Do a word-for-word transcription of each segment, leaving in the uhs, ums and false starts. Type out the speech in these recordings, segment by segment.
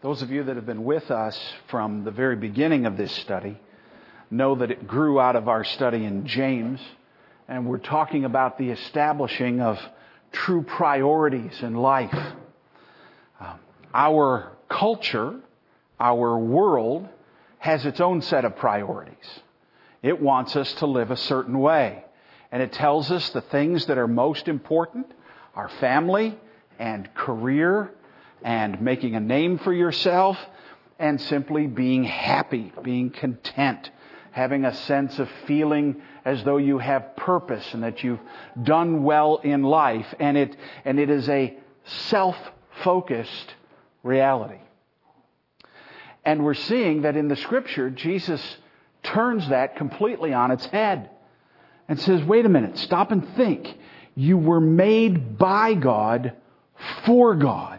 Those of you that have been with us from the very beginning of this study know that it grew out of our study in James, and we're talking about the establishing of true priorities in life. Um, our culture, our world, has its own set of priorities. It wants us to live a certain way, and it tells us the things that are most important: our family and career, and making a name for yourself, and simply being happy, being content, having a sense of feeling as though you have purpose and that you've done well in life. And it, and it is a self-focused reality. And we're seeing that in the Scripture, Jesus turns that completely on its head and says, wait a minute, stop and think. You were made by God for God.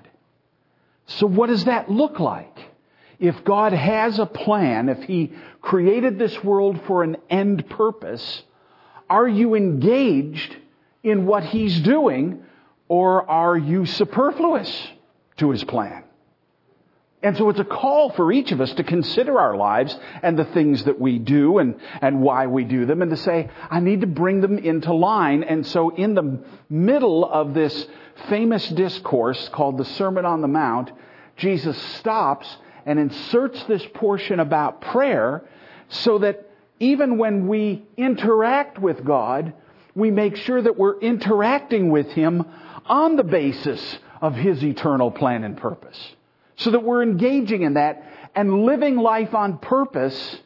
So what does that look like? If God has a plan, if He created this world for an end purpose, are you engaged in what He's doing, or are you superfluous to His plan? And so it's a call for each of us to consider our lives and the things that we do and, and why we do them, and to say, I need to bring them into line. And so in the middle of this famous discourse called the Sermon on the Mount, Jesus stops and inserts this portion about prayer so that even when we interact with God, we make sure that we're interacting with Him on the basis of His eternal plan and purpose. So that we're engaging in that and living life on purpose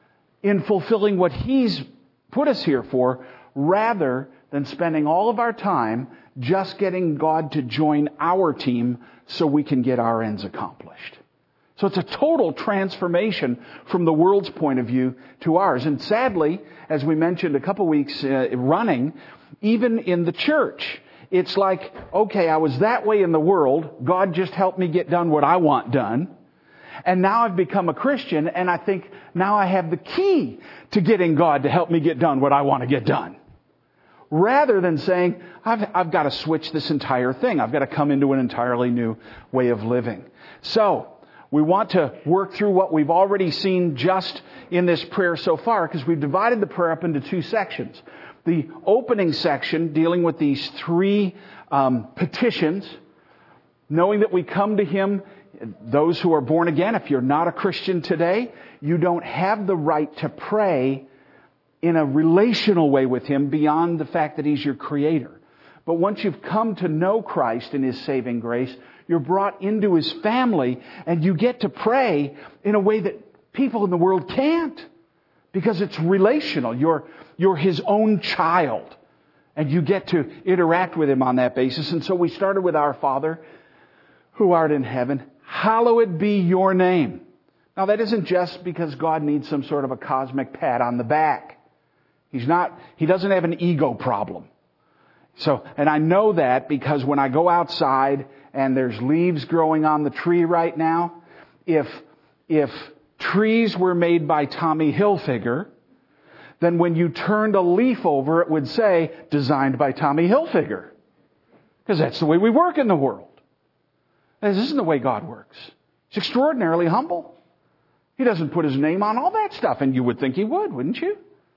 in fulfilling what He's put us here for, rather than spending all of our time just getting God to join our team so we can get our ends accomplished. So it's a total transformation from the world's point of view to ours. And sadly, as we mentioned a couple weeks uh, running, even in the church, it's like, okay, I was that way in the world. God just helped me get done what I want done. And now I've become a Christian, and I think now I have the key to getting God to help me get done what I want to get done. Rather than saying, I've, I've got to switch this entire thing. I've got to come into an entirely new way of living. So, we want to work through what we've already seen just in this prayer so far, because we've divided the prayer up into two sections. The opening section dealing with these three um, petitions, knowing that we come to Him, those who are born again. If you're not a Christian today, you don't have the right to pray in a relational way with Him beyond the fact that He's your Creator. But once you've come to know Christ and His saving grace, you're brought into His family, and you get to pray in a way that people in the world can't, because it's relational. You're, you're His own child, and you get to interact with Him on that basis. And so we started with Our Father, who art in heaven, hallowed be your name. Now that isn't just because God needs some sort of a cosmic pat on the back. He's not, He doesn't have an ego problem. So, and I know that because when I go outside and there's leaves growing on the tree right now, if, if trees were made by Tommy Hilfiger, then when you turned a leaf over, it would say, designed by Tommy Hilfiger. Because that's the way we work in the world. This isn't the way God works. He's extraordinarily humble. He doesn't put His name on all that stuff, and you would think He would, wouldn't you?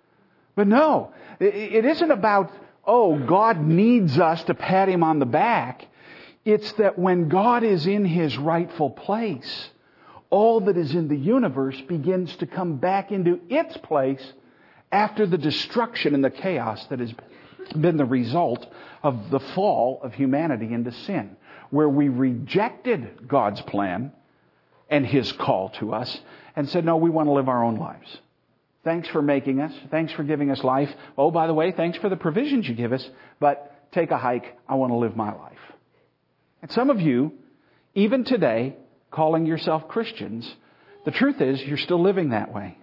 But no, it isn't about, oh, God needs us to pat Him on the back. It's that when God is in His rightful place, all that is in the universe begins to come back into its place after the destruction and the chaos that has been the result of the fall of humanity into sin, where we rejected God's plan and His call to us and said, no, we want to live our own lives. Thanks for making us. Thanks for giving us life. Oh, by the way, thanks for the provisions you give us, but take a hike. I want to live my life. And some of you, even today, calling yourself Christians, the truth is you're still living that way.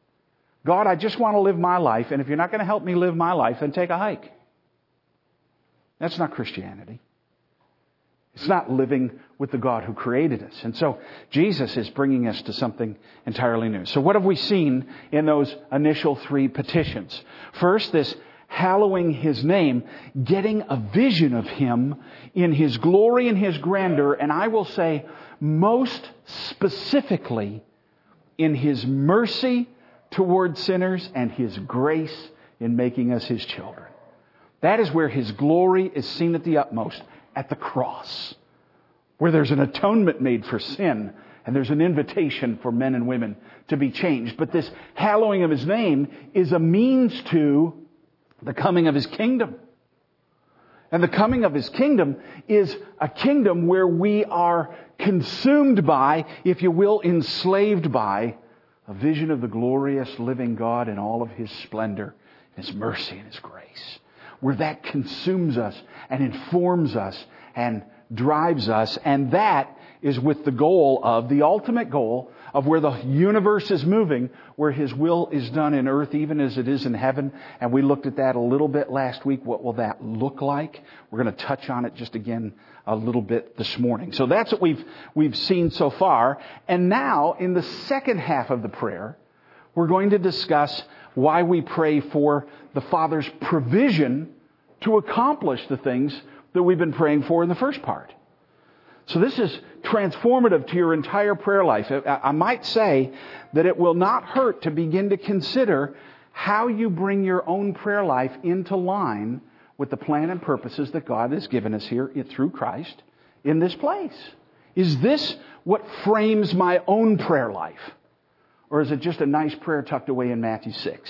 God, I just want to live my life, and if you're not going to help me live my life, then take a hike. That's not Christianity. It's not living with the God who created us. And so Jesus is bringing us to something entirely new. So what have we seen in those initial three petitions? First, this hallowing His name, getting a vision of Him in His glory and His grandeur, and I will say most specifically in His mercy toward sinners and His grace in making us His children. That is where His glory is seen at the utmost, at the cross, where there's an atonement made for sin and there's an invitation for men and women to be changed. But this hallowing of His name is a means to the coming of His kingdom. And the coming of His kingdom is a kingdom where we are consumed by, if you will, enslaved by, a vision of the glorious living God in all of His splendor, His mercy, and His grace. Where that consumes us and informs us and drives us. And that is with the goal of, the ultimate goal of where the universe is moving, where His will is done in earth even as it is in heaven. And we looked at that a little bit last week. What will that look like? We're going to touch on it just again a little bit this morning. So that's what we've, we've seen so far. And now in the second half of the prayer, we're going to discuss why we pray for the Father's provision to accomplish the things that we've been praying for in the first part. So this is transformative to your entire prayer life. I might say that it will not hurt to begin to consider how you bring your own prayer life into line with the plan and purposes that God has given us here through Christ in this place. Is this what frames my own prayer life? Or is it just a nice prayer tucked away in Matthew six?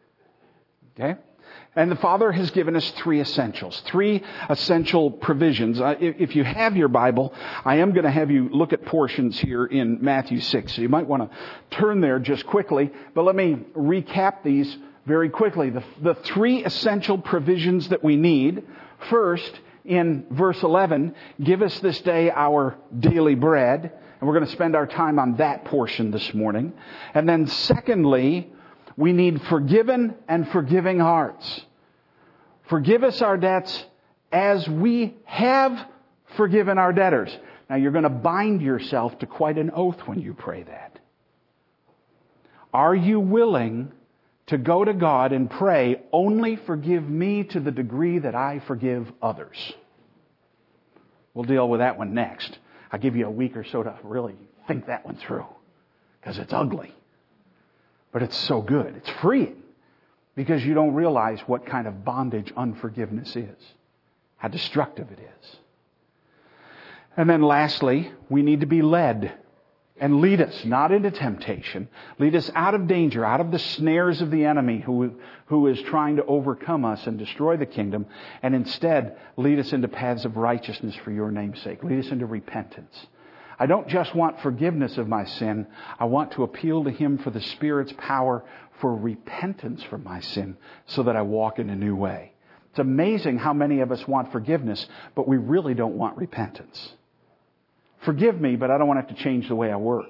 Okay? And the Father has given us three essentials, three essential provisions. Uh, if, if you have your Bible, I am going to have you look at portions here in Matthew six. So you might want to turn there just quickly. But let me recap these very quickly. The, the three essential provisions that we need. First, in verse eleven, give us this day our daily bread. And we're going to spend our time on that portion this morning. And then secondly, we need forgiven and forgiving hearts. Forgive us our debts as we have forgiven our debtors. Now you're going to bind yourself to quite an oath when you pray that. Are you willing to go to God and pray, only forgive me to the degree that I forgive others? We'll deal with that one next. I'll give you a week or so to really think that one through, because it's ugly. But it's so good. It's freeing, because you don't realize what kind of bondage unforgiveness is, how destructive it is. And then lastly, we need to be led. And lead us not into temptation. Lead us out of danger, out of the snares of the enemy who, who is trying to overcome us and destroy the kingdom. And instead, lead us into paths of righteousness for your name's sake. Lead us into repentance. I don't just want forgiveness of my sin. I want to appeal to Him for the Spirit's power for repentance for my sin so that I walk in a new way. It's amazing how many of us want forgiveness, but we really don't want repentance. Forgive me, but I don't want to have to change the way I work.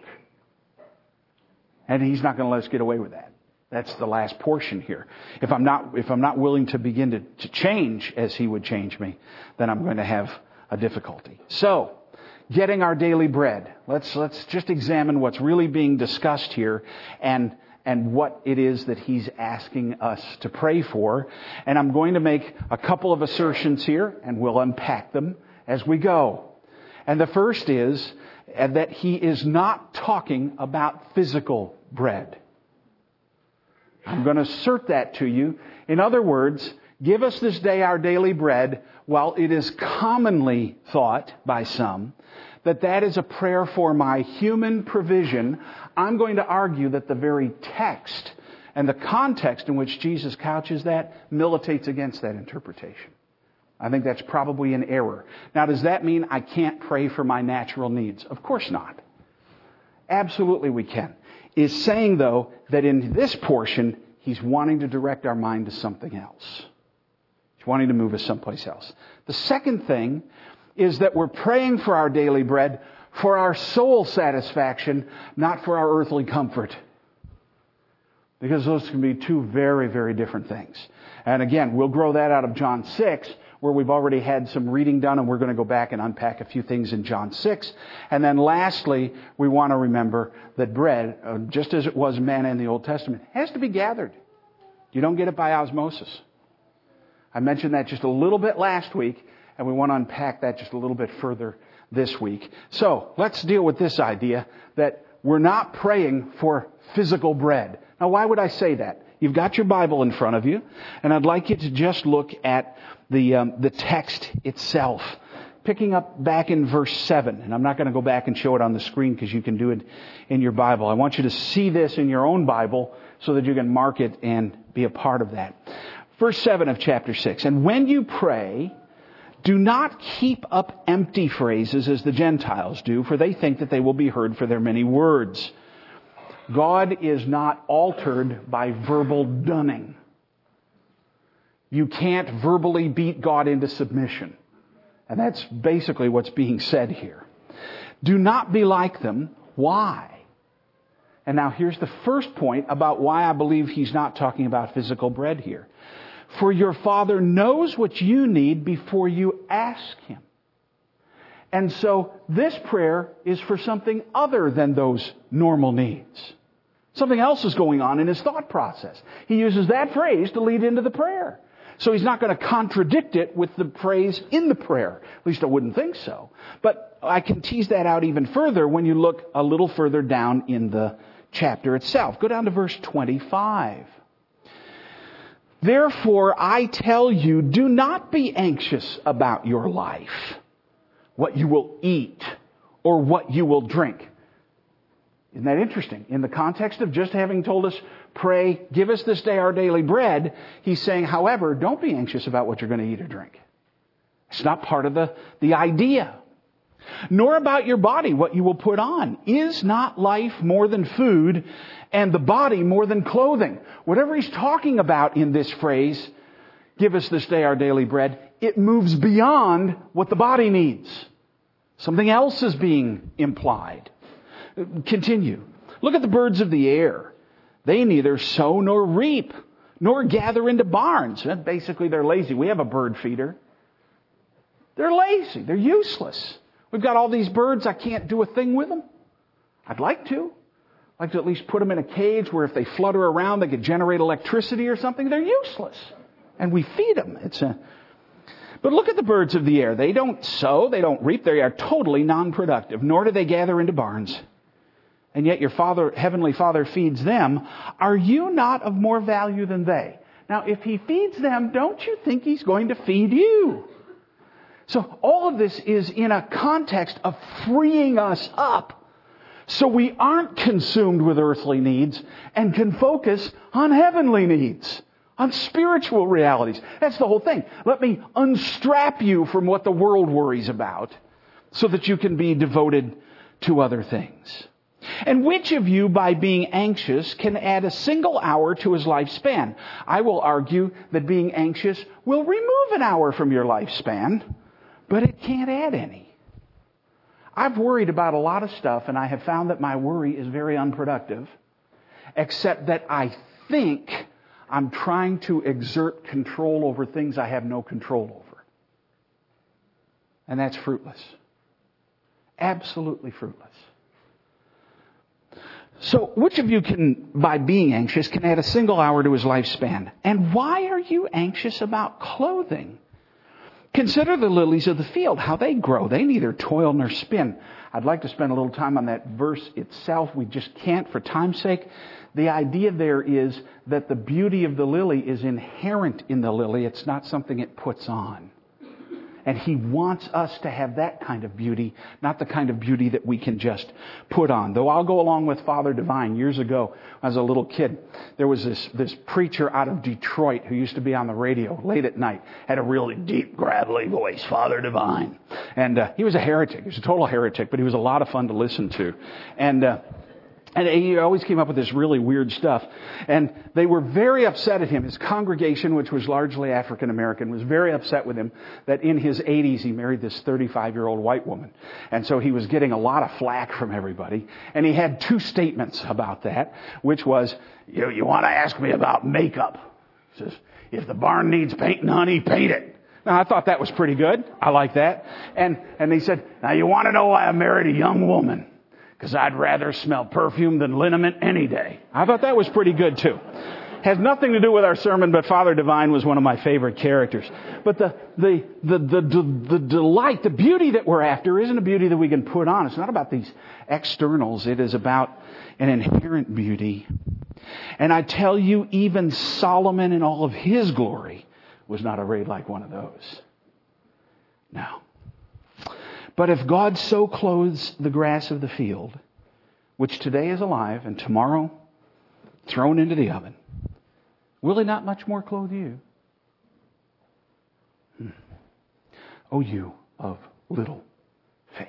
And He's not going to let us get away with that. That's the last portion here. If I'm not, if I'm not willing to begin to, to change as He would change me, then I'm going to have a difficulty. So, getting our daily bread. Let's, let's just examine what's really being discussed here and, and what it is that He's asking us to pray for. And I'm going to make a couple of assertions here, and we'll unpack them as we go. And the first is that He is not talking about physical bread. I'm going to assert that to you. In other words, give us this day our daily bread. While it is commonly thought by some that that is a prayer for my human provision, I'm going to argue that the very text and the context in which Jesus couches that militates against that interpretation. I think that's probably an error. Now, does that mean I can't pray for my natural needs? Of course not. Absolutely we can. Is saying, though, that in this portion, He's wanting to direct our mind to something else. He's wanting to move us someplace else. The second thing is that we're praying for our daily bread for our soul satisfaction, not for our earthly comfort. Because those can be two very, very different things. And again, we'll grow that out of John six, where we've already had some reading done, and we're going to go back and unpack a few things in John six. And then lastly, we want to remember that bread, uh, just as it was manna in the Old Testament, has to be gathered. You don't get it by osmosis. I mentioned that just a little bit last week, and we want to unpack that just a little bit further this week. So let's deal with this idea that we're not praying for physical bread. Now, why would I say that? You've got your Bible in front of you, and I'd like you to just look at the um, the text itself. Picking up back in verse seven, and I'm not going to go back and show it on the screen because you can do it in your Bible. I want you to see this in your own Bible so that you can mark it and be a part of that. Verse seven of chapter six. And when you pray, do not keep up empty phrases as the Gentiles do, for they think that they will be heard for their many words. God is not altered by verbal dunning. You can't verbally beat God into submission. And that's basically what's being said here. Do not be like them. Why? And now here's the first point about why I believe he's not talking about physical bread here. For your Father knows what you need before you ask Him. And so this prayer is for something other than those normal needs. Something else is going on in his thought process. He uses that phrase to lead into the prayer. So he's not going to contradict it with the phrase in the prayer. At least I wouldn't think so. But I can tease that out even further when you look a little further down in the chapter itself. Go down to verse twenty-five. Therefore, I tell you, do not be anxious about your life, what you will eat or what you will drink. Isn't that interesting? In the context of just having told us, pray, give us this day our daily bread, he's saying, however, don't be anxious about what you're going to eat or drink. It's not part of the, the idea. Nor about your body, what you will put on. Is not life more than food, and the body more than clothing? Whatever he's talking about in this phrase, give us this day our daily bread, it moves beyond what the body needs. Something else is being implied. Continue. Look at the birds of the air. They neither sow nor reap, nor gather into barns. Basically, they're lazy. We have a bird feeder. They're lazy. They're useless. We've got all these birds. I can't do a thing with them. I'd like to. I'd like to at least put them in a cage where if they flutter around, they could generate electricity or something. They're useless. And we feed them. It's a... But look at the birds of the air. They don't sow. They don't reap. They are totally non-productive. Nor do they gather into barns. And yet your Father, Heavenly Father feeds them. Are you not of more value than they? Now, if He feeds them, don't you think He's going to feed you? So all of this is in a context of freeing us up so we aren't consumed with earthly needs and can focus on heavenly needs, on spiritual realities. That's the whole thing. Let me unstrap you from what the world worries about so that you can be devoted to other things. And which of you, by being anxious, can add a single hour to his lifespan? I will argue that being anxious will remove an hour from your lifespan, but it can't add any. I've worried about a lot of stuff, and I have found that my worry is very unproductive, except that I think I'm trying to exert control over things I have no control over. And that's fruitless. Absolutely fruitless. So, which of you can, by being anxious, can add a single hour to his lifespan? And why are you anxious about clothing? Consider the lilies of the field, how they grow. They neither toil nor spin. I'd like to spend a little time on that verse itself. We just can't for time's sake. The idea there is that the beauty of the lily is inherent in the lily. It's not something it puts on. And He wants us to have that kind of beauty, not the kind of beauty that we can just put on. Though I'll go along with Father Divine. Years ago, when I was a little kid, there was this, this preacher out of Detroit who used to be on the radio late at night. Had a really deep, gravelly voice, Father Divine. And uh, he was a heretic. He was a total heretic, but he was a lot of fun to listen to. And... Uh, And he always came up with this really weird stuff. And they were very upset at him. His congregation, which was largely African American, was very upset with him that in his eighties he married this thirty-five-year-old white woman. And so he was getting a lot of flack from everybody. And he had two statements about that, which was, you, you want to ask me about makeup. He says, if the barn needs painting, honey, paint it. Now, I thought that was pretty good. I like that. And, and he said, now you want to know why I married a young woman? Because I'd rather smell perfume than liniment any day. I thought that was pretty good too. has nothing to do with our sermon, but Father Divine was one of my favorite characters. But the, the, the, the, the, the delight, the beauty that we're after isn't a beauty that we can put on. It's not about these externals. It is about an inherent beauty. And I tell you, even Solomon in all of his glory was not arrayed like one of those. No. But if God so clothes the grass of the field, which today is alive and tomorrow thrown into the oven, will He not much more clothe you? Hmm. O you of little faith.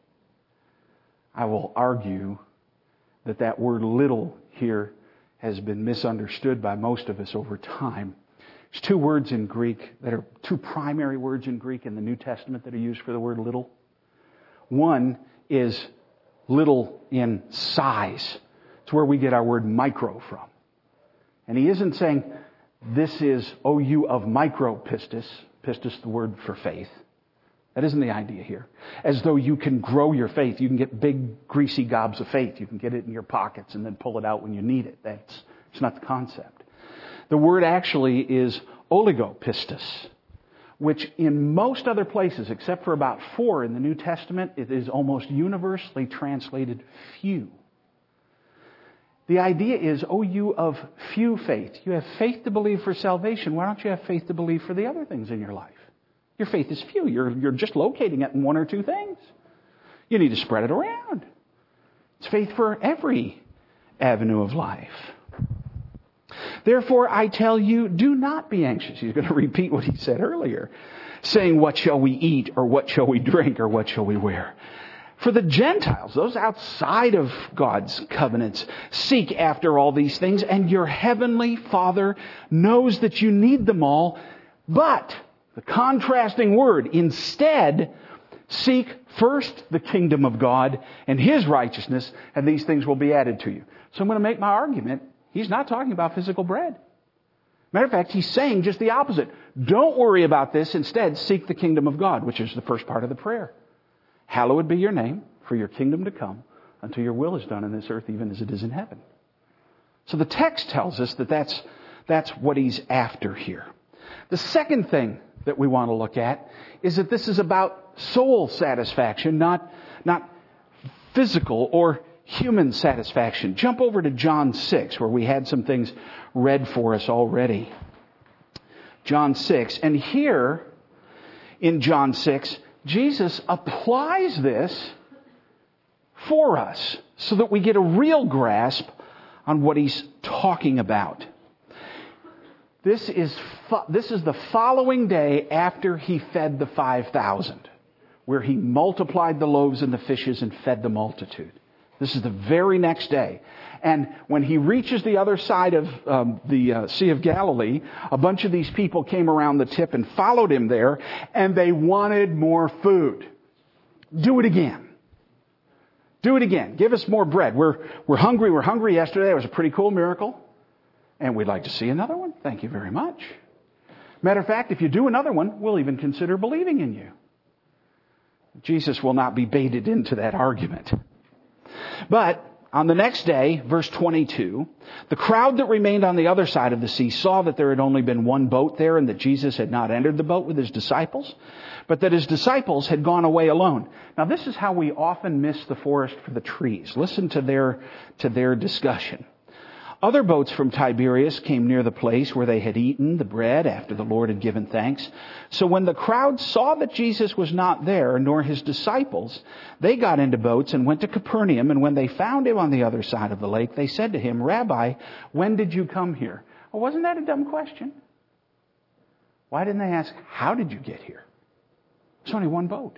I will argue that that word little here has been misunderstood by most of us over time. There's two words in Greek that are two primary words in Greek in the New Testament that are used for the word little. One is little in size. It's where we get our word micro from. And he isn't saying this is O you of micropistis, pistis the word for faith. That isn't the idea here. As though you can grow your faith. You can get big, greasy gobs of faith. You can get it in your pockets and then pull it out when you need it. That's, it's not the concept. The word actually is oligopistis, which in most other places, except for about four in the New Testament, it is almost universally translated few. The idea is, oh, you of few faith. You have faith to believe for salvation. Why don't you have faith to believe for the other things in your life? Your faith is few. You're, you're just locating it in one or two things. You need to spread it around. It's faith for every avenue of life. Therefore, I tell you, do not be anxious. He's going to repeat what he said earlier, saying, what shall we eat, or what shall we drink, or what shall we wear? For the Gentiles, those outside of God's covenants, seek after all these things, and your heavenly Father knows that you need them all. But, the contrasting word, instead, seek first the kingdom of God and His righteousness, and these things will be added to you. So I'm going to make my argument. He's not talking about physical bread. Matter of fact, he's saying just the opposite. Don't worry about this. Instead, seek the kingdom of God, which is the first part of the prayer. Hallowed be your name, for your kingdom to come, until your will is done in this earth, even as it is in heaven. So the text tells us that that's, that's what he's after here. The second thing that we want to look at is that this is about soul satisfaction, not, not physical or human satisfaction. Jump over to John six, where we had some things read for us already. John six. And here, in John six, Jesus applies this for us so that we get a real grasp on what He's talking about. This is, fo- this is the following day after He fed the five thousand, where He multiplied the loaves and the fishes and fed the multitude. This is the very next day. And when He reaches the other side of um, the uh, Sea of Galilee, a bunch of these people came around the tip and followed Him there, and they wanted more food. Do it again. Do it again. Give us more bread. We're, we're hungry. We're hungry yesterday. It was a pretty cool miracle. And we'd like to see another one. Thank you very much. Matter of fact, if you do another one, we'll even consider believing in you. Jesus will not be baited into that argument. But on the next day, verse twenty-two, the crowd that remained on the other side of the sea saw that there had only been one boat there and that Jesus had not entered the boat with His disciples, but that His disciples had gone away alone. Now this is how we often miss the forest for the trees. Listen to their, to their discussion. Other boats from Tiberias came near the place where they had eaten the bread after the Lord had given thanks. So when the crowd saw that Jesus was not there, nor His disciples, they got into boats and went to Capernaum. And when they found Him on the other side of the lake, they said to Him, Rabbi, when did you come here? Well, wasn't that a dumb question? Why didn't they ask, how did you get here? There's only one boat.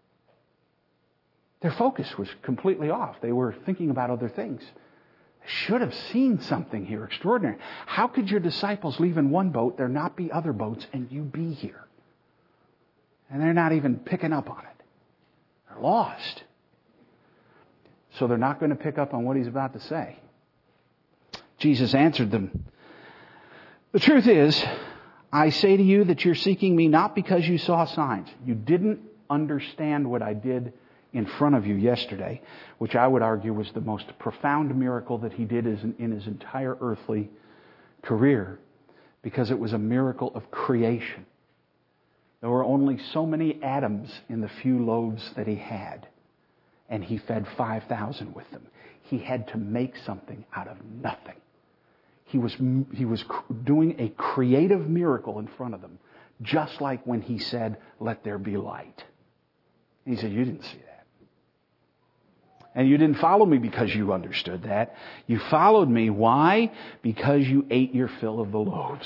Their focus was completely off. They were thinking about other things. Should have seen something here extraordinary. How could your disciples leave in one boat, there not be other boats, and you be here? And they're not even picking up on it. They're lost. So they're not going to pick up on what He's about to say. Jesus answered them, the truth is, I say to you that you're seeking me not because you saw signs. You didn't understand what I did in front of you yesterday, which I would argue was the most profound miracle that He did in His entire earthly career because it was a miracle of creation. There were only so many atoms in the few loaves that he had, and he fed five thousand with them. He had to make something out of nothing. He was, he was doing a creative miracle in front of them, just like when he said, "Let there be light." And he said, "You didn't see that. And you didn't follow me because you understood that. You followed me. Why? Because you ate your fill of the loaves.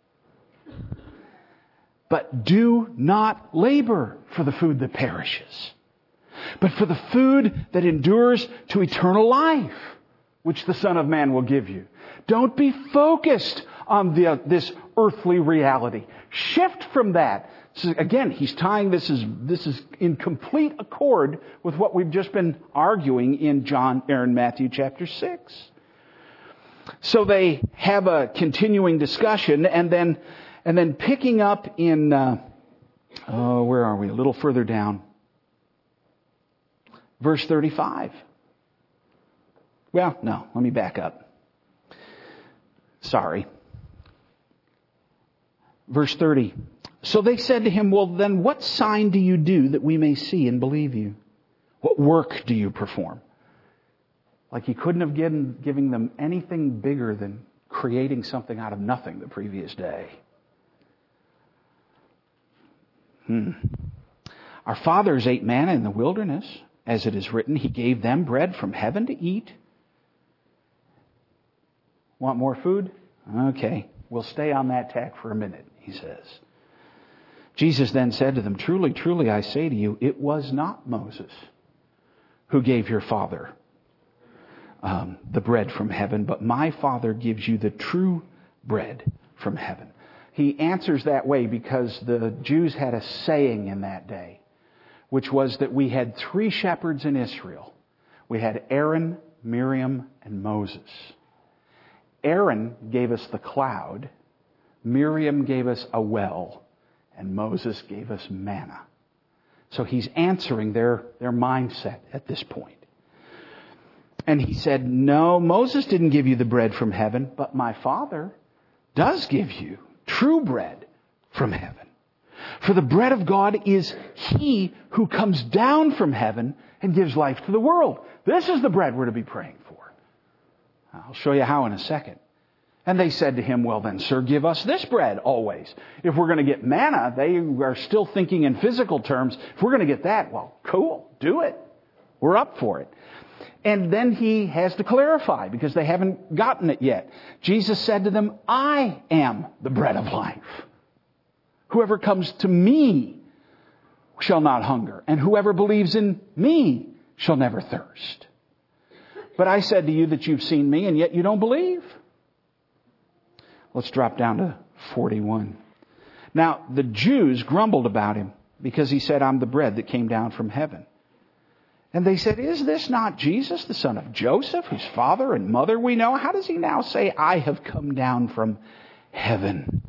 But do not labor for the food that perishes, but for the food that endures to eternal life, which the Son of Man will give you." Don't be focused on the, this earthly reality. Shift from that. So again, he's tying this is this is in complete accord with what we've just been arguing in John or in Matthew chapter six. So they have a continuing discussion, and then and then picking up in uh, oh, where are we? A little further down, verse thirty-five. Well, no, let me back up. Sorry. Verse thirty. So they said to him, "Well, then what sign do you do that we may see and believe you? What work do you perform?" Like he couldn't have given giving them anything bigger than creating something out of nothing the previous day. Hmm. Our fathers ate manna in the wilderness, as it is written, He gave them bread from heaven to eat. Want more food? Okay, we'll stay on that tack for a minute, he says. Jesus then said to them, "Truly, truly, I say to you, it was not Moses who gave your father um, the bread from heaven, but my Father gives you the true bread from heaven." He answers that way because the Jews had a saying in that day, which was that we had three shepherds in Israel. We had Aaron, Miriam, and Moses. Aaron gave us the cloud, Miriam gave us a well, and Moses gave us manna. So he's answering their, their mindset at this point. And he said, "No, Moses didn't give you the bread from heaven, but my Father does give you true bread from heaven. For the bread of God is He who comes down from heaven and gives life to the world." This is the bread we're to be praying for. I'll show you how in a second. And they said to him, "Well then, sir, give us this bread always." If we're going to get manna, they are still thinking in physical terms. If we're going to get that, well, cool, do it. We're up for it. And then he has to clarify because they haven't gotten it yet. Jesus said to them, "I am the bread of life. Whoever comes to me shall not hunger, and whoever believes in me shall never thirst. But I said to you that you've seen me, and yet you don't believe." Let's drop down to forty-one. Now, the Jews grumbled about him because he said, "I'm the bread that came down from heaven." And they said, "Is this not Jesus, the son of Joseph, whose father and mother we know? How does he now say, 'I have come down from heaven'?"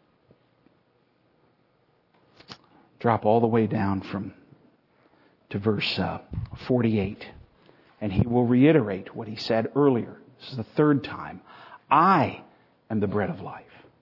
Drop all the way down from to verse uh, forty-eight. And he will reiterate what he said earlier. This is the third time. "I am the bread of life.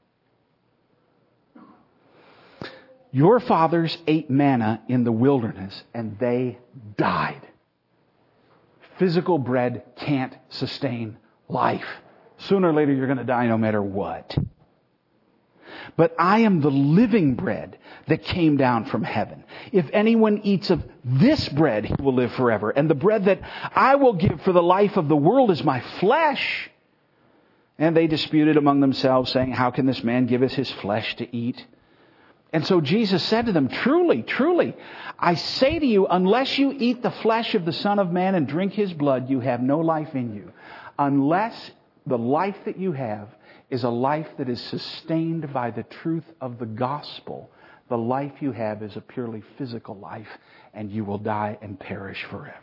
Your fathers ate manna in the wilderness and they died." Physical bread can't sustain life. Sooner or later you're going to die no matter what. "But I am the living bread that came down from heaven. If anyone eats of this bread, he will live forever. And the bread that I will give for the life of the world is my flesh." And they disputed among themselves, saying, "How can this man give us his flesh to eat?" And so Jesus said to them, "Truly, truly, I say to you, unless you eat the flesh of the Son of Man and drink His blood, you have no life in you. Unless the life that you have is a life that is sustained by the truth of the gospel, the life you have is a purely physical life, and you will die and perish forever."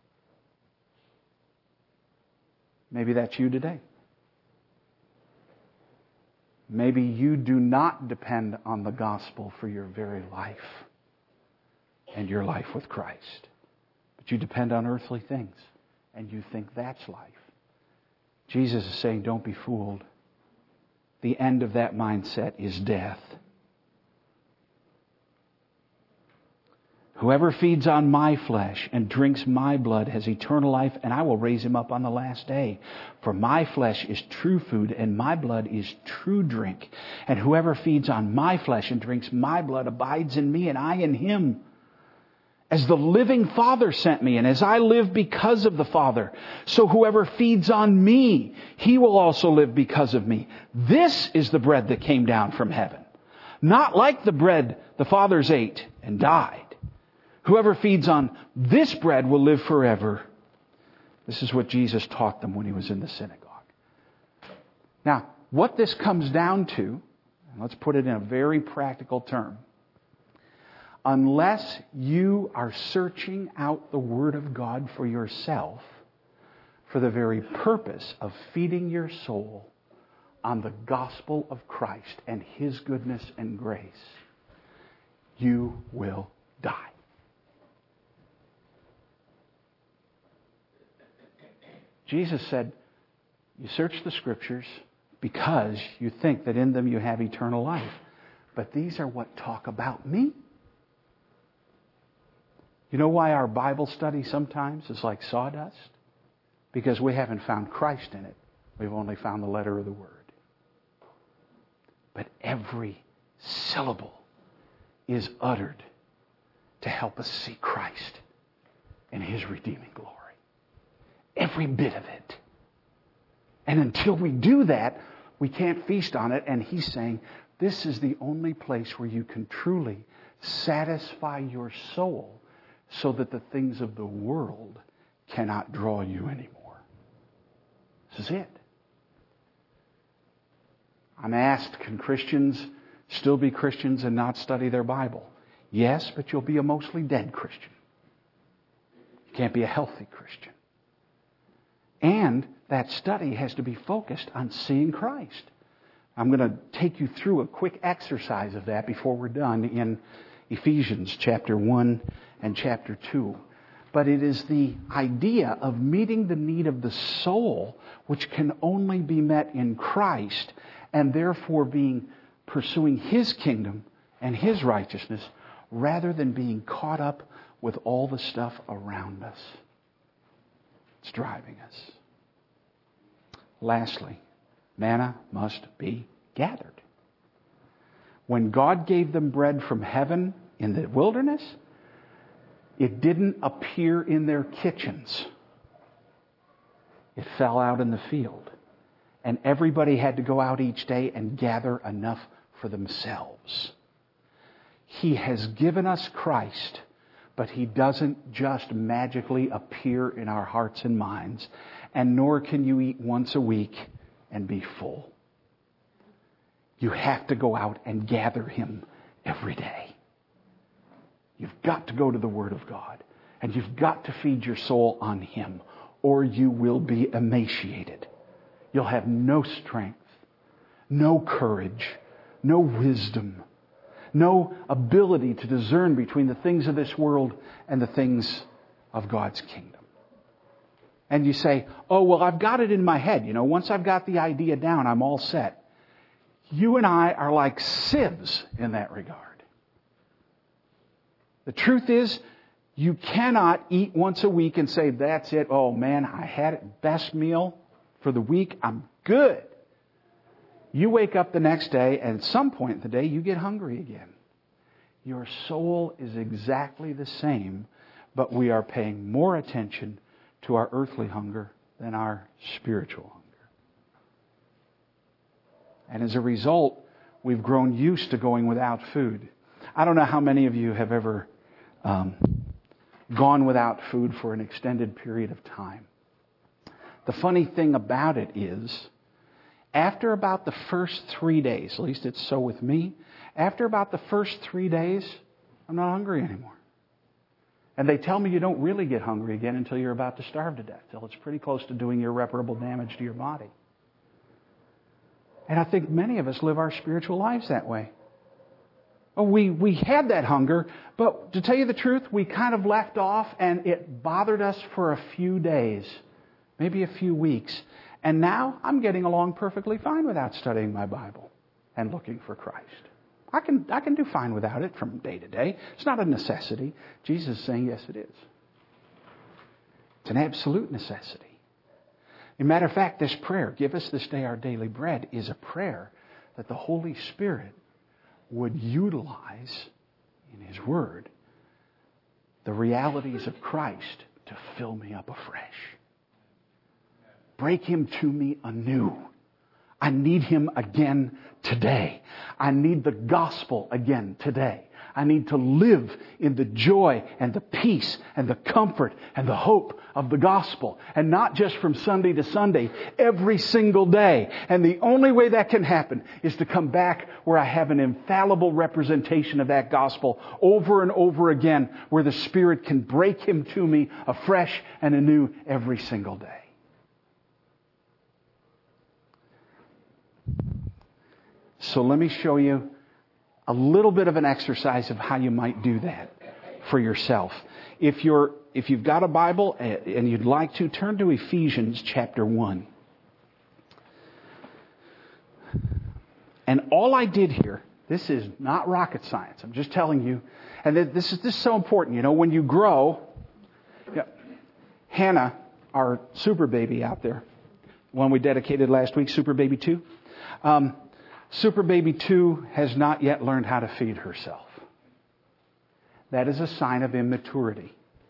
Maybe that's you today. Maybe you do not depend on the gospel for your very life and your life with Christ. But you depend on earthly things, and you think that's life. Jesus is saying, don't be fooled. the end of that mindset is death. Whoever feeds on my flesh and drinks my blood has eternal life, and I will raise him up on the last day. For my flesh is true food, and my blood is true drink. And whoever feeds on my flesh and drinks my blood abides in me, and I in him. As the living Father sent me, and as I live because of the Father, so whoever feeds on me, he will also live because of me. This is the bread that came down from heaven. Not like the bread the fathers ate and died. Whoever feeds on this bread will live forever. This is what Jesus taught them when he was in the synagogue. Now, what this comes down to, and let's put it in a very practical term. Unless you are searching out the Word of God for yourself, for the very purpose of feeding your soul on the gospel of Christ and His goodness and grace, you will die. Jesus said, you search the Scriptures because you think that in them you have eternal life. But these are what talk about me. You know why our Bible study sometimes is like sawdust? Because we haven't found Christ in it. We've only found the letter of the Word. But every syllable is uttered to help us see Christ in His redeeming glory. Every bit of it. And until we do that, we can't feast on it. And He's saying, this is the only place where you can truly satisfy your soul so that the things of the world cannot draw you anymore. This is it. I'm asked, can Christians still be Christians and not study their Bible? Yes, but you'll be a mostly dead Christian. You can't be a healthy Christian. And that study has to be focused on seeing Christ. I'm going to take you through a quick exercise of that before we're done in Ephesians chapter one and chapter two. But it is the idea of meeting the need of the soul, which can only be met in Christ, and therefore being pursuing His kingdom and His righteousness rather than being caught up with all the stuff around us. It's driving us. Lastly, manna must be gathered. When God gave them bread from heaven in the wilderness, it didn't appear in their kitchens. It fell out in the field. And everybody had to go out each day and gather enough for themselves. He has given us Christ, but He doesn't just magically appear in our hearts and minds, and nor can you eat once a week and be full. You have to go out and gather Him every day. You've got to go to the Word of God, and you've got to feed your soul on Him, or you will be emaciated. You'll have no strength, no courage, no wisdom, no ability to discern between the things of this world and the things of God's kingdom. And you say, oh, well, I've got it in my head. You know, once I've got the idea down, I'm all set. You and I are like sieves in that regard. The truth is, you cannot eat once a week and say, that's it. Oh, man, I had it. Best meal for the week. I'm good. You wake up the next day, and at some point in the day, you get hungry again. Your soul is exactly the same, but we are paying more attention to our earthly hunger than our spiritual hunger. And as a result, we've grown used to going without food. I don't know how many of you have ever um, gone without food for an extended period of time. The funny thing about it is, after about the first three days, at least it's so with me, after about the first three days, I'm not hungry anymore. And they tell me you don't really get hungry again until you're about to starve to death, till it's pretty close to doing irreparable damage to your body. And I think many of us live our spiritual lives that way. Oh, we, we had that hunger, but to tell you the truth, we kind of left off and it bothered us for a few days, maybe a few weeks. And now I'm getting along perfectly fine without studying my Bible and looking for Christ. I can, I can do fine without it from day to day. It's not a necessity. Jesus is saying, yes, it is. It's an absolute necessity. As a matter of fact, this prayer, give us this day our daily bread, is a prayer that the Holy Spirit would utilize in His Word the realities of Christ to fill me up afresh. Break Him to me anew. I need Him again today. I need the gospel again today. I need to live in the joy and the peace and the comfort and the hope of the gospel. And not just from Sunday to Sunday, every single day. And the only way that can happen is to come back where I have an infallible representation of that gospel over and over again, where the Spirit can break Him to me afresh and anew every single day. So let me show you a little bit of an exercise of how you might do that for yourself. If you're, if you've got a Bible and you'd like to, turn to Ephesians chapter one. And all I did here, this is not rocket science. I'm just telling you. And this is, this is so important. You know, when you grow, you know, Hannah, our super baby out there, one we dedicated last week, Super Baby two, um, Super Baby two has not yet learned how to feed herself. That is a sign of immaturity.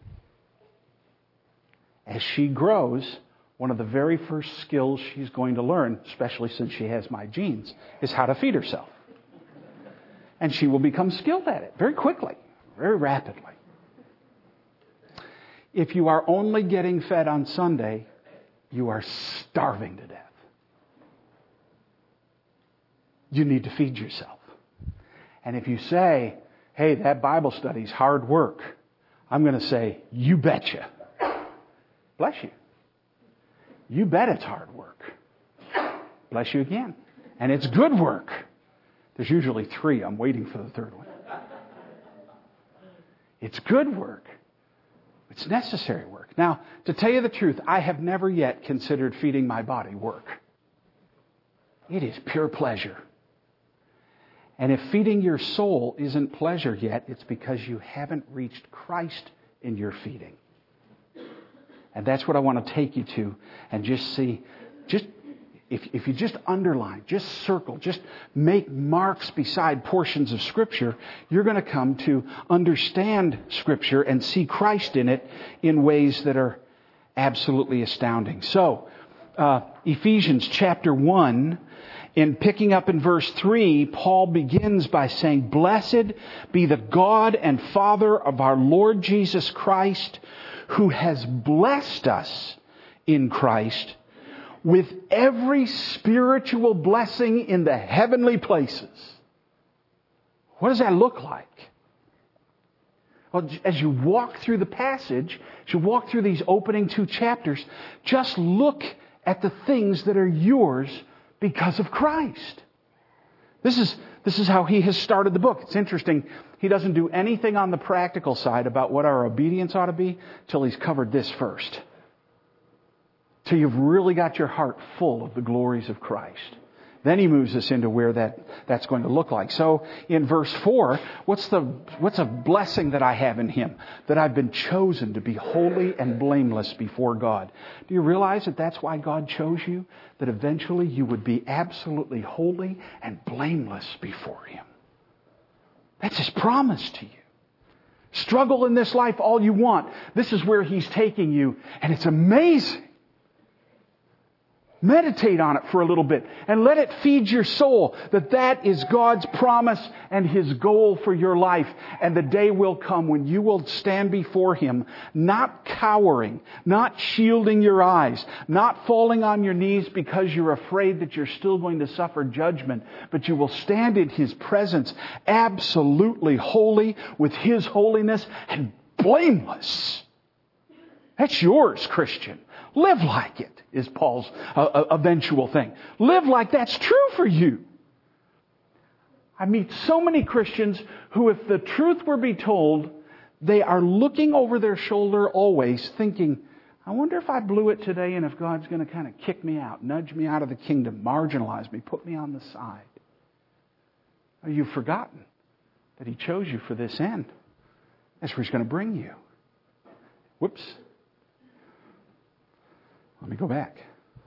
As she grows, one of the very first skills she's going to learn, especially since she has my genes, is how to feed herself. And she will become skilled at it very quickly, very rapidly. If you are only getting fed on Sunday, you are starving to death. You need to feed yourself. And if you say, hey, that Bible study's hard work, I'm going to say, you betcha. Bless you. You bet it's hard work. Bless you again. And it's good work. There's usually three. I'm waiting for the third one. It's good work. It's necessary work. Now, to tell you the truth, I have never yet considered feeding my body work. It is pure pleasure. And if feeding your soul isn't pleasure yet, it's because you haven't reached Christ in your feeding. And that's what I want to take you to and just see. Just if, if you just underline, just circle, just make marks beside portions of Scripture, you're going to come to understand Scripture and see Christ in it in ways that are absolutely astounding. So, uh, Ephesians chapter one, in picking up in verse three, Paul begins by saying, "Blessed be the God and Father of our Lord Jesus Christ, who has blessed us in Christ with every spiritual blessing in the heavenly places." What does that look like? Well, as you walk through the passage, as you walk through these opening two chapters, just look at the things that are yours because of Christ. This is, this is how he has started the book. It's interesting. He doesn't do anything on the practical side about what our obedience ought to be till he's covered this first. Till you've really got your heart full of the glories of Christ. Then he moves us into where that, that's going to look like. So in verse four, what's the, what's a blessing that I have in Him? That I've been chosen to be holy and blameless before God. Do you realize that that's why God chose you? That eventually you would be absolutely holy and blameless before Him. That's His promise to you. Struggle in this life all you want. This is where He's taking you, and it's amazing. Meditate on it for a little bit and let it feed your soul that that is God's promise and His goal for your life. And the day will come when you will stand before Him, not cowering, not shielding your eyes, not falling on your knees because you're afraid that you're still going to suffer judgment, but you will stand in His presence absolutely holy with His holiness and blameless. That's yours, Christian. Live like it, is Paul's uh, eventual thing. Live like that's true for you. I meet so many Christians who, if the truth were be told, they are looking over their shoulder always thinking, I wonder if I blew it today and if God's going to kind of kick me out, nudge me out of the kingdom, marginalize me, put me on the side. Or you've forgotten that He chose you for this end. That's where He's going to bring you. Whoops. Let me go back.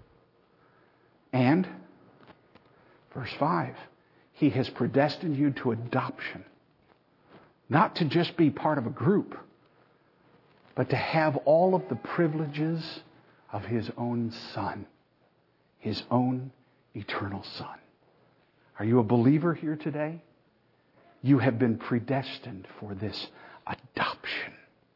And, verse five, He has predestined you to adoption. Not to just be part of a group, but to have all of the privileges of His own Son. His own eternal Son. Are you a believer here today? You have been predestined for this adoption.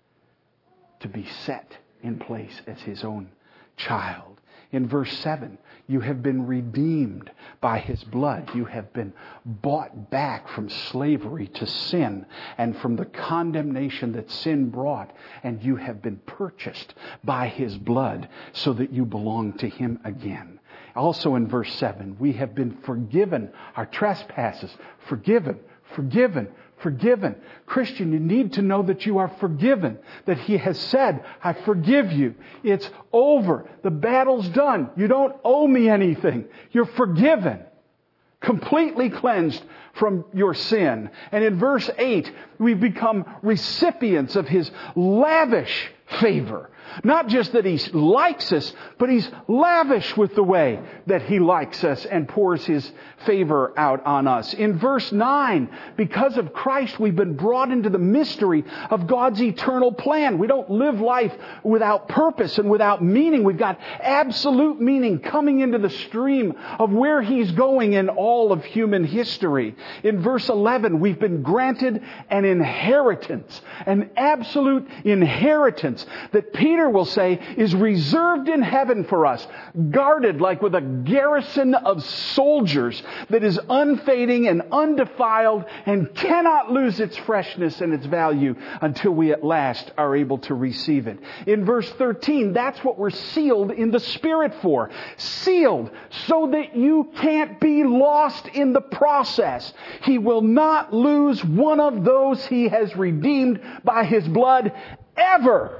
To be set in place as His own child. In verse seven, you have been redeemed by His blood. You have been bought back from slavery to sin and from the condemnation that sin brought. And you have been purchased by His blood so that you belong to Him again. Also in verse seven, we have been forgiven our trespasses. Forgiven, forgiven, forgiven. Christian, you need to know that you are forgiven. That He has said, I forgive you. It's over. The battle's done. You don't owe me anything. You're forgiven. Completely cleansed from your sin. And in verse eight, we become recipients of His lavish favor. Not just that He likes us, but He's lavish with the way that He likes us and pours His favor out on us. In verse nine, because of Christ, we've been brought into the mystery of God's eternal plan. We don't live life without purpose and without meaning. We've got absolute meaning coming into the stream of where He's going in all of human history. In verse eleven, we've been granted an inheritance, an absolute inheritance that Peter will say is reserved in heaven for us, guarded like with a garrison of soldiers that is unfading and undefiled and cannot lose its freshness and its value until we at last are able to receive it. In verse thirteen, that's what we're sealed in the Spirit for. Sealed so that you can't be lost in the process. He will not lose one of those He has redeemed by His blood ever.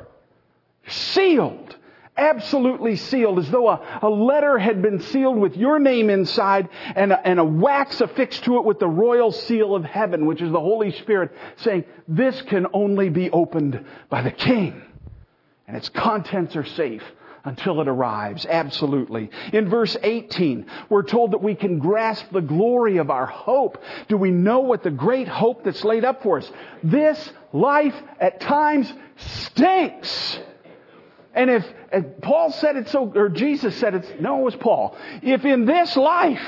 Sealed. Absolutely sealed. As though a, a letter had been sealed with your name inside and a, and a wax affixed to it with the royal seal of heaven, which is the Holy Spirit, saying, this can only be opened by the King. And its contents are safe until it arrives. Absolutely. In verse eighteen, we're told that we can grasp the glory of our hope. Do we know what the great hope that's laid up for us? This life at times stinks. And if, if Paul said it so, or Jesus said it, no, it was Paul. If in this life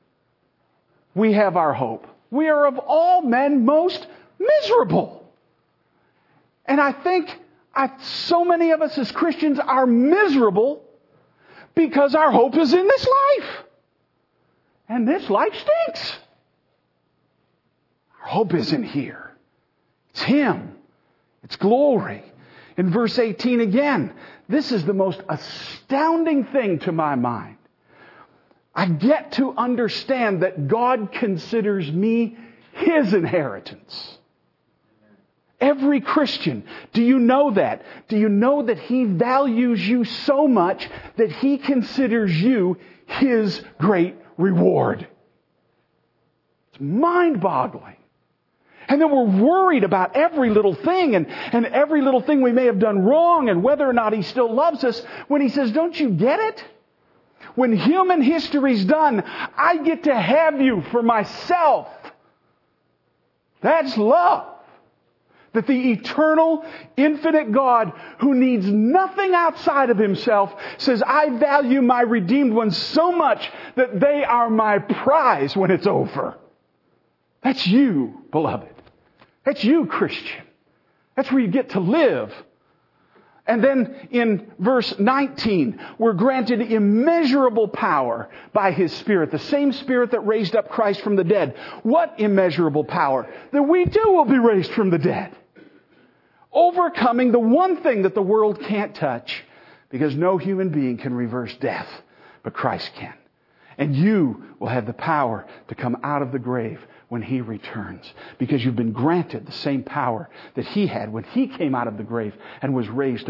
we have our hope, we are of all men most miserable. And I think I, so many of us as Christians are miserable because our hope is in this life. And this life stinks. Our hope isn't here. It's Him. It's glory. In verse eighteen again, this is the most astounding thing to my mind. I get to understand that God considers me His inheritance. Every Christian, do you know that? Do you know that He values you so much that He considers you His great reward? It's mind-boggling. And then we're worried about every little thing and, and every little thing we may have done wrong and whether or not He still loves us when He says, don't you get it? When human history's done, I get to have you for myself. That's love. That the eternal, infinite God who needs nothing outside of Himself says, I value my redeemed ones so much that they are my prize when it's over. That's you, beloved. That's you, Christian. That's where you get to live. And then in verse nineteen, we're granted immeasurable power by His Spirit. The same Spirit that raised up Christ from the dead. What immeasurable power? That we too will be raised from the dead. Overcoming the one thing that the world can't touch, because no human being can reverse death, but Christ can. And you will have the power to come out of the grave when He returns, because you've been granted the same power that He had when He came out of the grave and was raised up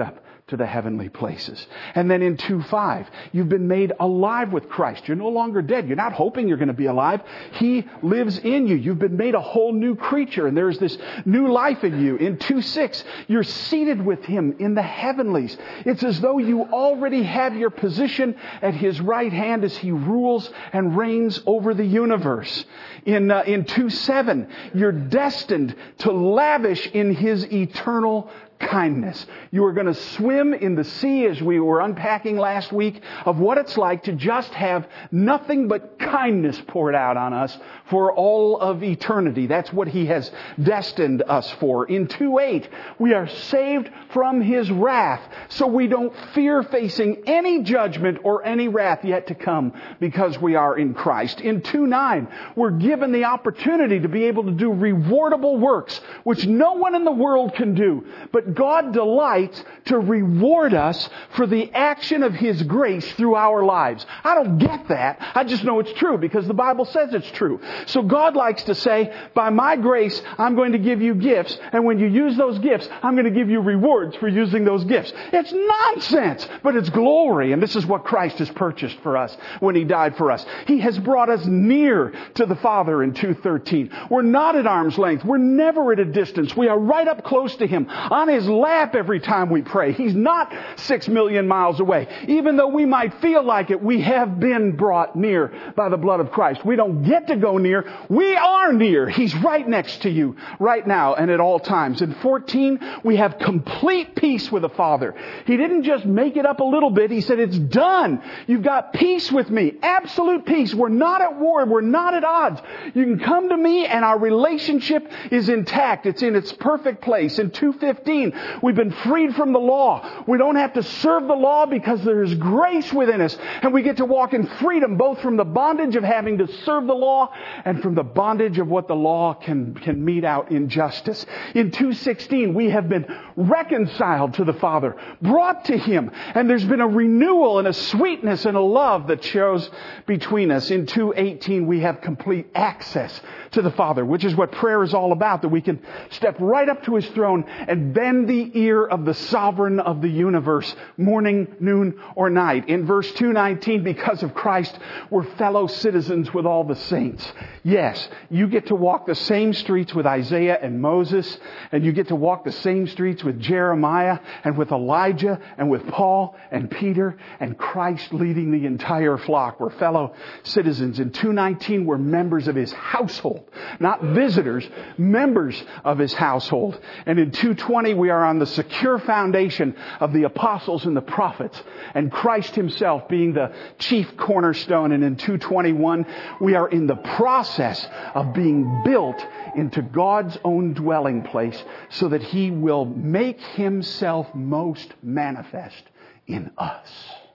to the heavenly places. And then in two five, you've been made alive with Christ. You're no longer dead. You're not hoping you're going to be alive. He lives in you. You've been made a whole new creature, and there's this new life in you. In two six, you're seated with Him in the heavenlies. It's as though you already have your position at His right hand as He rules and reigns over the universe. In, uh, in two seven, you're destined to lavish in His eternal kindness. You are going to swim in the sea, as we were unpacking last week, of what it's like to just have nothing but kindness poured out on us for all of eternity. That's what He has destined us for. In two eight, we are saved from His wrath, so we don't fear facing any judgment or any wrath yet to come because we are in Christ. In two nine, we're given the opportunity to be able to do rewardable works, which no one in the world can do. But God delights to reward us for the action of His grace through our lives. I don't get that. I just know it's true because the Bible says it's true. So God likes to say, by my grace, I'm going to give you gifts. And when you use those gifts, I'm going to give you rewards for using those gifts. It's nonsense, but it's glory. And this is what Christ has purchased for us when He died for us. He has brought us near to the Father in two thirteen. We're not at arm's length. We're never at a distance. We are right up close to Him, on His lap every time we pray. He's not six million miles away. Even though we might feel like it, we have been brought near by the blood of Christ. We don't get to go near. We are near. He's right next to you right now and at all times. In fourteen, we have complete peace with the Father. He didn't just make it up a little bit. He said, it's done. You've got peace with me. Absolute peace. We're not at war. We're not at odds. You can come to me and our relationship is intact. It's in its perfect place. In two fifteen, we've been freed from the law. We don't have to serve the law because there's grace within us. And we get to walk in freedom, both from the bondage of having to serve the law and from the bondage of what the law can, can mete out in justice. In two sixteen, we have been reconciled to the Father, brought to Him. And there's been a renewal and a sweetness and a love that shows between us. In two eighteen, we have complete access to the Father, which is what prayer is all about, that we can step right up to His throne and bend the ear of the sovereign of the universe, morning, noon, or night. In verse two nineteen, because of Christ, we're fellow citizens with all the saints. Yes, you get to walk the same streets with Isaiah and Moses, and you get to walk the same streets with Jeremiah and with Elijah and with Paul and Peter and Christ leading the entire flock. We're fellow citizens. In two nineteen, we're members of His household, not visitors, members of His household. And in two twenty, we are on the secure foundation of the apostles and the prophets, and Christ Himself being the chief cornerstone. And in two twenty-one, we are in the process of being built into God's own dwelling place so that He will make Himself most manifest in us.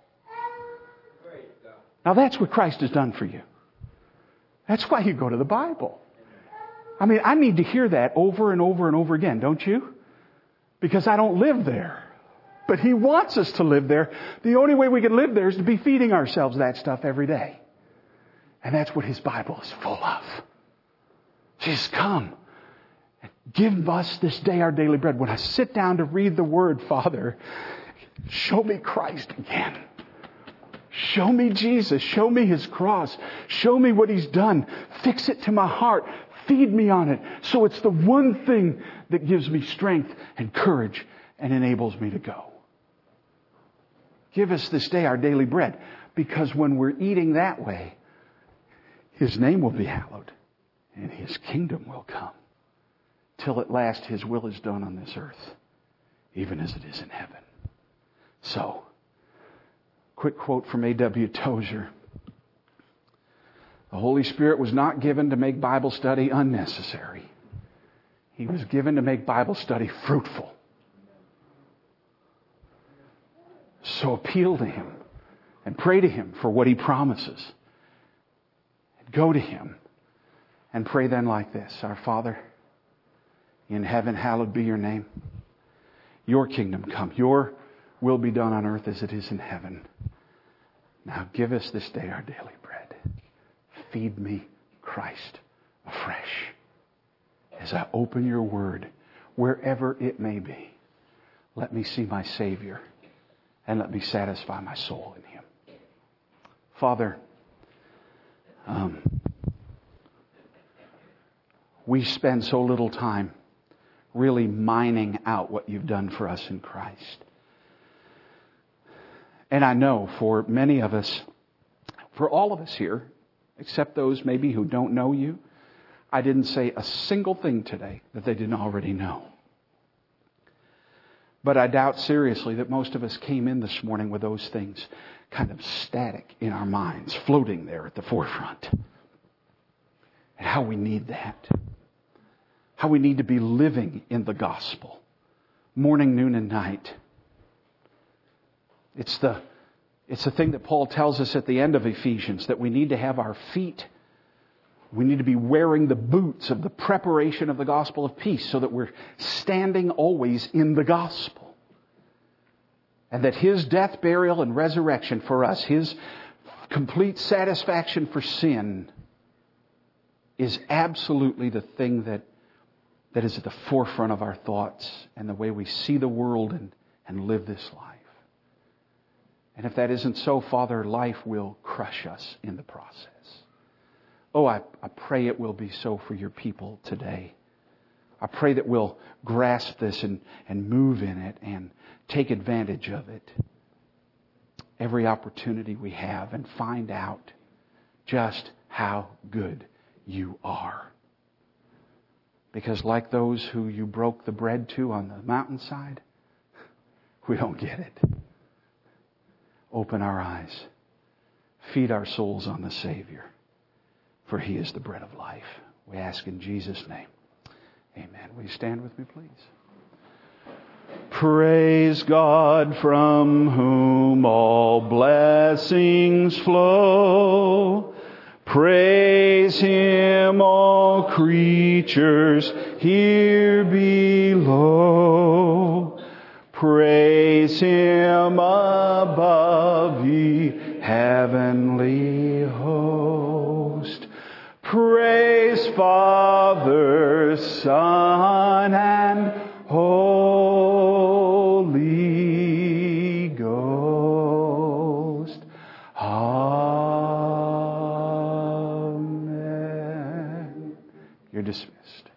Now that's what Christ has done for you. That's why you go to the Bible. I mean, I need to hear that over and over and over again, don't you? Because I don't live there. But He wants us to live there. The only way we can live there is to be feeding ourselves that stuff every day. And that's what His Bible is full of. Just come and give us this day our daily bread. When I sit down to read the Word, Father, show me Christ again. Show me Jesus. Show me His cross. Show me what He's done. Fix it to my heart. Feed me on it. So it's the one thing that gives me strength and courage and enables me to go. Give us this day our daily bread. Because when we're eating that way, His name will be hallowed and His kingdom will come. Till at last His will is done on this earth, even as it is in heaven. So, quick quote from A W Tozer. The Holy Spirit was not given to make Bible study unnecessary. He was given to make Bible study fruitful. So appeal to Him and pray to Him for what He promises. And go to Him and pray then like this. Our Father in heaven, hallowed be Your name. Your kingdom come. Your will be done on earth as it is in heaven. Now give us this day our daily bread. Feed me, Christ, afresh as I open Your word, wherever it may be. Let me see my Savior and let me satisfy my soul in Him. Father, um, we spend so little time really mining out what You've done for us in Christ. And I know for many of us, for all of us here, except those maybe who don't know You, I didn't say a single thing today that they didn't already know. But I doubt seriously that most of us came in this morning with those things kind of static in our minds, floating there at the forefront. And how we need that. How we need to be living in the gospel. Morning, noon, and night. It's the, it's the thing that Paul tells us at the end of Ephesians, that we need to have our feet, we need to be wearing the boots of the preparation of the gospel of peace so that we're standing always in the gospel. And that His death, burial, and resurrection for us, His complete satisfaction for sin, is absolutely the thing that, that is at the forefront of our thoughts and the way we see the world and, and live this life. And if that isn't so, Father, life will crush us in the process. Oh, I, I pray it will be so for Your people today. I pray that we'll grasp this and, and move in it and take advantage of it every opportunity we have and find out just how good You are. Because like those who You broke the bread to on the mountainside, we don't get it. Open our eyes. Feed our souls on the Savior. For He is the bread of life. We ask in Jesus' name. Amen. Will you stand with me, please? Praise God, from whom all blessings flow. Praise Him, all creatures here below. Praise Him above, ye heavenly host. Praise Father, Son, and Holy Ghost. Amen. You're dismissed.